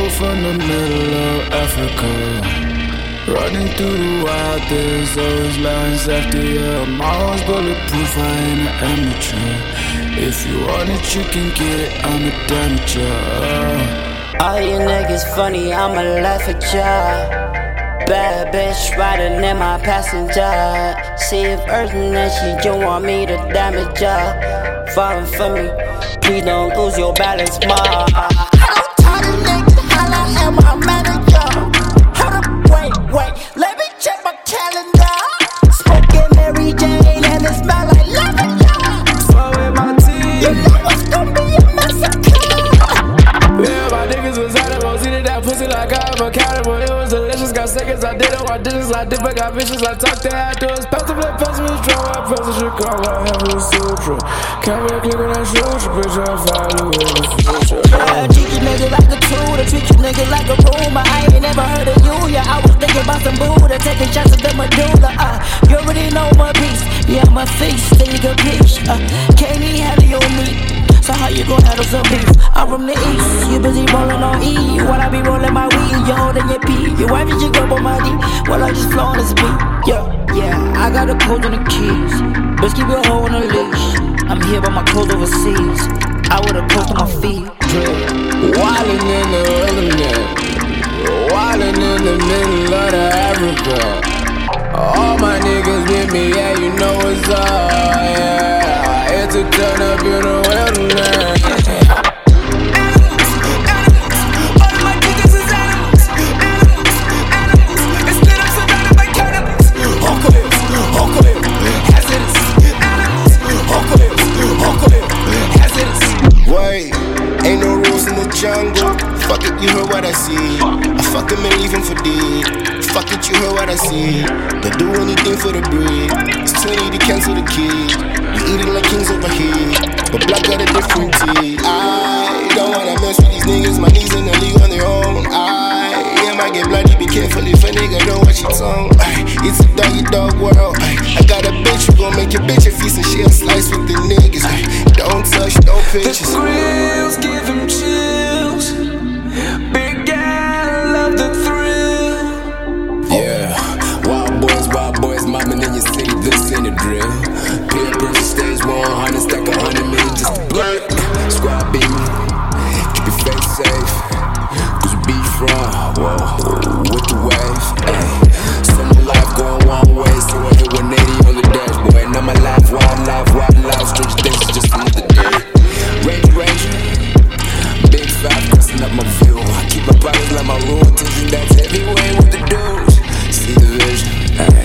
from the middle of Africa, running through the wild, there's always lines after you. I'm always bulletproof, I ain't an amateur. If you want it, you can get it, I'm a damager. All you niggas funny, I'ma laugh at ya. Bad bitch riding in my passenger. See if Earthin' and she just want me to damage ya. Falling for me, please don't lose your balance, ma. I don't tell the niggas holla at my manager. Hold up, wait, let me check my calendar. Smoking Mary Jane and it smell like lavender. Flow with my team. You know it's gonna be a massacre. Yeah, my niggas was out of most eating that pussy like I'm accountable. It was delicious, got seconds, I did all my dishes, I did, but got vicious, I talked to afterwards. Pass the flip, pass me the straw, I press the Chicago, I have a sutra. Can't really click on that shooter, bitch, I'm follow in the future. I treat you niggas like a tool, I treat you niggas like a rumor. I ain't never heard of you, yeah, I was thinking about some Buddha, taking shots at the medulla. You already know my piece, yeah, my face, then you can peach. Can't even handle your meat. So how you gon' handle some beef? I'm from the east, you busy rollin' on E. While I be rollin' my weed, you holdin' your pee. Your wife is your girl on my D, while I just flow on this beat. Yeah, I got the code and the keys. Bitch, keep your hoe on a leash. I'm here but my clothes overseas. I would've posted my feet. Wildin' in the wilderness, wildin' in the middle of the Africa. All my niggas with me, yeah, you know what's up, yeah. It's a turn up in the wilderness. All my niggas is animals. It's lit up surrounded by cannibals. Hawkalips, hazardous. Hawkalips, hazardous. Wait, ain't no rules in the jungle. Fuck it, you heard what I see. I fuck him and leave him for dead. Fuck it, you heard what I see. They'll do anything for the bread. It's 20 to cancel the kid. We eating like kings over here, but black got a different tea. I don't wanna mess with these niggas. My knees in the league on their own. I might get bloody, be careful if a nigga know what you tongue. It's a doggy dog world. I got a bitch who gon' make your bitch a feast and she'll slice with the niggas. Don't touch, no pictures. The grills give him chills. Big guy, love the thrill. Yeah, wild boys, mobbing in your city, this ain't a drill. Peer pressure, stage 100, stack 100 million, just a blur. Squad beating, keep your face safe. Cause we be from, with the wave. Ay. Summer life going one way, so I hit 180 on the dashboard. Now my life, wild life, strange things, just another day. Ranger, big five, crossing up my view. I keep my pockets like my room, teaching that's everywhere with the dudes. See the vision, ay.